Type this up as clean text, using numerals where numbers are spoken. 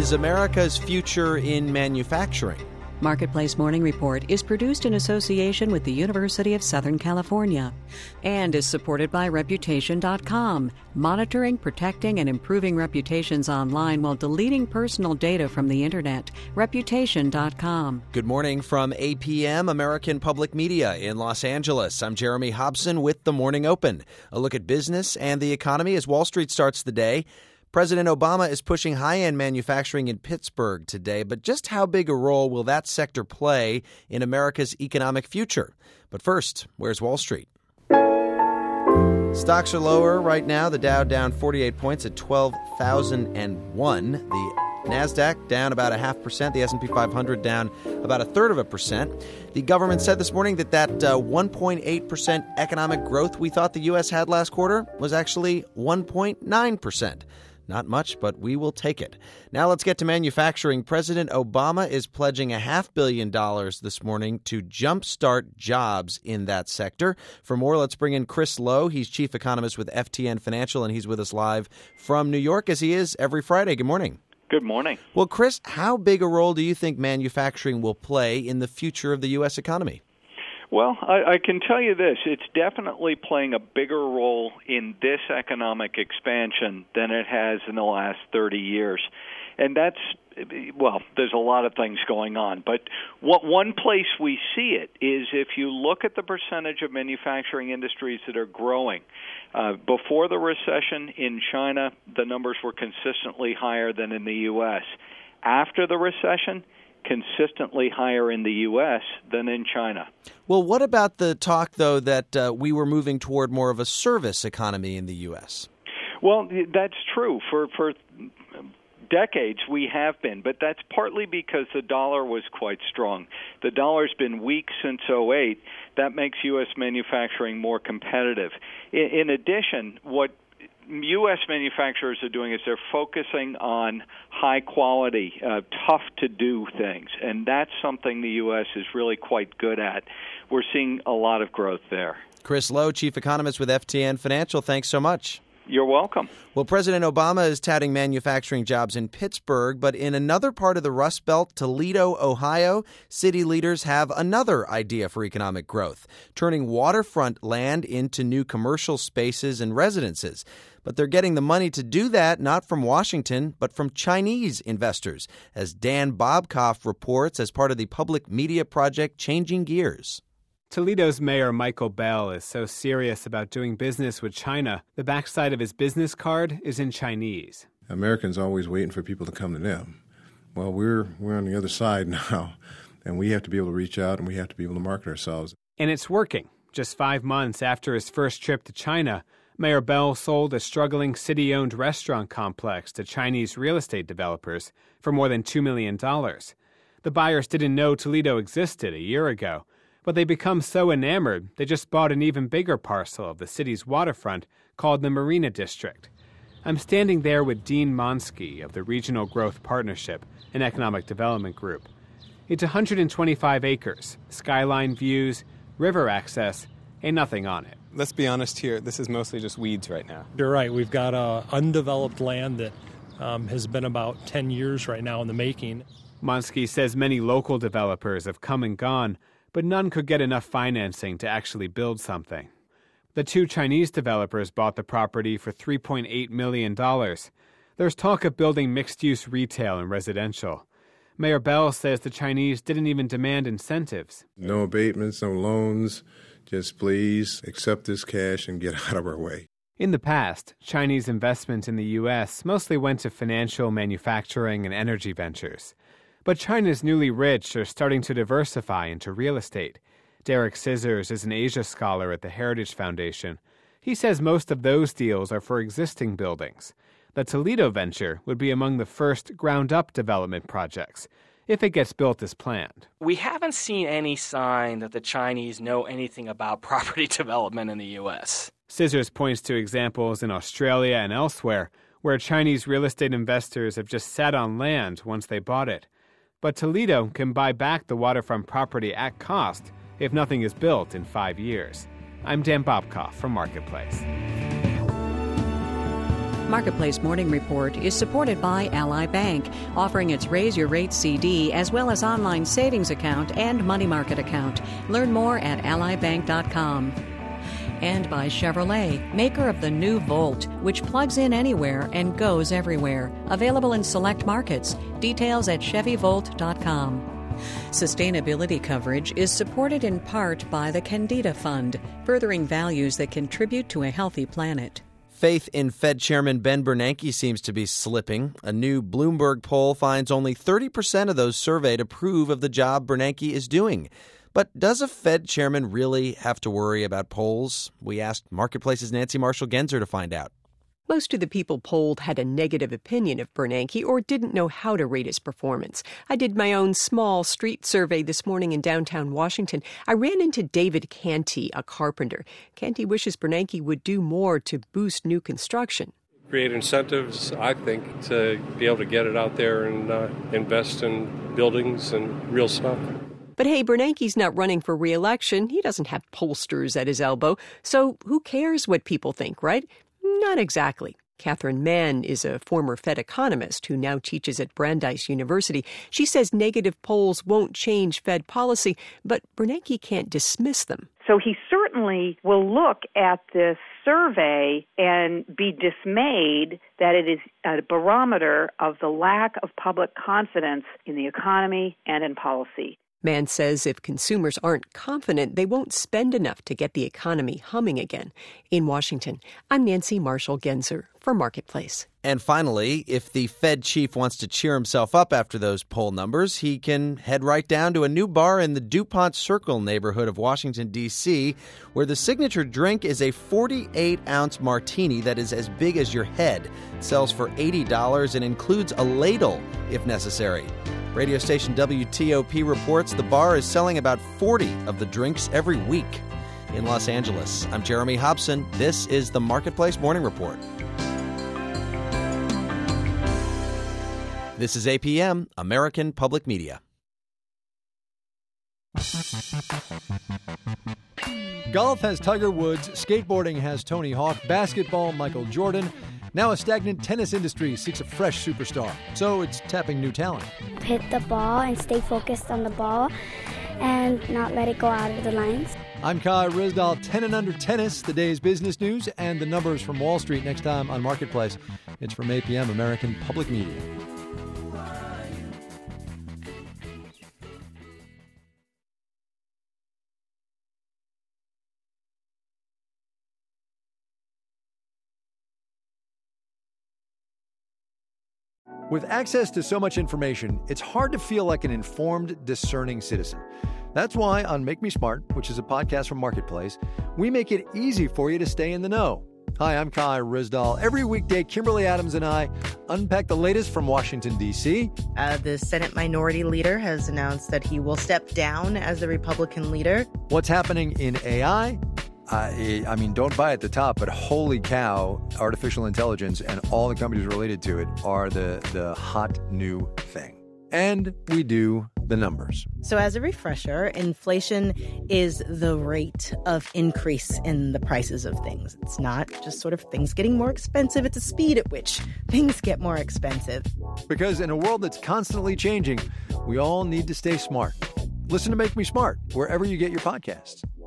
is America's future in manufacturing? Marketplace Morning Report is produced in association with the University of Southern California and is supported by Reputation.com, monitoring, protecting, and improving reputations online while deleting personal data from the Internet. Reputation.com. Good morning from APM, American Public Media in Los Angeles. I'm Jeremy Hobson with The Morning Open. A look at business and the economy as Wall Street starts the day. President Obama is pushing high-end manufacturing in Pittsburgh today, but just how big a role will that sector play in America's economic future? But first, where's Wall Street? Stocks are lower right now. The Dow down 48 points at 12,001. The NASDAQ down about 0.5%. The S&P 500 down about 1/3%. The government said this morning that 1.8% economic growth we thought the U.S. had last quarter was actually 1.9%. Not much, but we will take it. Now let's get to manufacturing. President Obama is pledging $500 million this morning to jumpstart jobs in that sector. For more, let's bring in Chris Lowe. He's chief economist with FTN Financial, and he's with us live from New York, as he is every Friday. Good morning. Good morning. Well, Chris, how big a role do you think manufacturing will play in the future of the U.S. economy? Well, I can tell you this. It's definitely playing a bigger role in this economic expansion than it has in the last 30 years. And that's, well, there's a lot of things going on. But one place we see it is if you look at the percentage of manufacturing industries that are growing. Before the recession in China, the numbers were consistently higher than in the U.S. After the recession, consistently higher in the U.S. than in China. Well, what about the talk, though, that we were moving toward more of a service economy in the U.S.? Well, that's true. For decades we have been, but that's partly because the dollar was quite strong. The dollar's been weak since '08. That makes U.S. manufacturing more competitive. In addition, what U.S. manufacturers are doing is they're focusing on high-quality, tough-to-do things, and that's something the U.S. is really quite good at. We're seeing a lot of growth there. Chris Lowe, chief economist with FTN Financial, thanks so much. You're welcome. Well, President Obama is touting manufacturing jobs in Pittsburgh, but in another part of the Rust Belt, Toledo, Ohio, city leaders have another idea for economic growth, turning waterfront land into new commercial spaces and residences. But they're getting the money to do that not from Washington, but from Chinese investors, as Dan Bobkoff reports as part of the public media project Changing Gears. Toledo's Mayor Michael Bell is so serious about doing business with China, the backside of his business card is in Chinese. Americans are always waiting for people to come to them. Well, we're on the other side now, and we have to be able to reach out and we have to be able to market ourselves. And it's working. Just 5 months after his first trip to China, Mayor Bell sold a struggling city-owned restaurant complex to Chinese real estate developers for more than $2 million. The buyers didn't know Toledo existed a year ago, but they become so enamored they just bought an even bigger parcel of the city's waterfront called the Marina District. I'm standing there with Dean Monsky of the Regional Growth Partnership, an economic development group. It's 125 acres, skyline views, river access, and nothing on it. Let's be honest here, this is mostly just weeds right now. You're right. We've got undeveloped land that has been about 10 years right now in the making. Monsky says many local developers have come and gone, but none could get enough financing to actually build something. The 2 Chinese developers bought the property for $3.8 million. There's talk of building mixed-use retail and residential. Mayor Bell says the Chinese didn't even demand incentives. No abatements, no loans. Just please accept this cash and get out of our way. In the past, Chinese investment in the U.S. mostly went to financial, manufacturing, and energy ventures. But China's newly rich are starting to diversify into real estate. Derek Scissors is an Asia scholar at the Heritage Foundation. He says most of those deals are for existing buildings. The Toledo venture would be among the first ground-up development projects, if it gets built as planned. We haven't seen any sign that the Chinese know anything about property development in the U.S. Scissors points to examples in Australia and elsewhere where Chinese real estate investors have just sat on land once they bought it. But Toledo can buy back the waterfront property at cost if nothing is built in 5 years. I'm Dan Bobkoff from Marketplace. Marketplace Morning Report is supported by Ally Bank, offering its Raise Your Rate CD as well as online savings account and money market account. Learn more at allybank.com. And by Chevrolet, maker of the new Volt, which plugs in anywhere and goes everywhere. Available in select markets. Details at ChevyVolt.com. Sustainability coverage is supported in part by the Candida Fund, furthering values that contribute to a healthy planet. Faith in Fed Chairman Ben Bernanke seems to be slipping. A new Bloomberg poll finds only 30% of those surveyed approve of the job Bernanke is doing. But does a Fed chairman really have to worry about polls? We asked Marketplace's Nancy Marshall-Genzer to find out. Most of the people polled had a negative opinion of Bernanke or didn't know how to rate his performance. I did my own small street survey this morning in downtown Washington. I ran into David Canty, a carpenter. Canty wishes Bernanke would do more to boost new construction. Create incentives, I think, to be able to get it out there and invest in buildings and real stuff. But hey, Bernanke's not running for re-election. He doesn't have pollsters at his elbow. So who cares what people think, right? Not exactly. Catherine Mann is a former Fed economist who now teaches at Brandeis University. She says negative polls won't change Fed policy, but Bernanke can't dismiss them. So he certainly will look at this survey and be dismayed that it is a barometer of the lack of public confidence in the economy and in policy. Mann says if consumers aren't confident, they won't spend enough to get the economy humming again. In Washington, I'm Nancy Marshall-Genzer for Marketplace. And finally, if the Fed chief wants to cheer himself up after those poll numbers, he can head right down to a new bar in the DuPont Circle neighborhood of Washington, D.C., where the signature drink is a 48-ounce martini that is as big as your head. It sells for $80 and includes a ladle if necessary. Radio station WTOP reports the bar is selling about 40 of the drinks every week. In Los Angeles, I'm Jeremy Hobson. This is the Marketplace Morning Report. This is APM, American Public Media. Golf has Tiger Woods, skateboarding has Tony Hawk, basketball, Michael Jordan. Now a stagnant tennis industry seeks a fresh superstar, so it's tapping new talent. Hit the ball and stay focused on the ball and not let it go out of the lines. I'm Kai Ryssdal, 10 and under tennis, the day's business news, and the numbers from Wall Street next time on Marketplace. It's from APM, American Public Media. With access to so much information, it's hard to feel like an informed, discerning citizen. That's why on Make Me Smart, which is a podcast from Marketplace, we make it easy for you to stay in the know. Hi, I'm Kai Ryssdal. Every weekday, Kimberly Adams and I unpack the latest from Washington, D.C. The Senate Minority Leader has announced that he will step down as the Republican leader. What's happening in AI? I mean, don't buy at the top, but holy cow, artificial intelligence and all the companies related to it are the hot new thing. And we do the numbers. So as a refresher, inflation is the rate of increase in the prices of things. It's not just sort of things getting more expensive. It's the speed at which things get more expensive. Because in a world that's constantly changing, we all need to stay smart. Listen to Make Me Smart wherever you get your podcasts.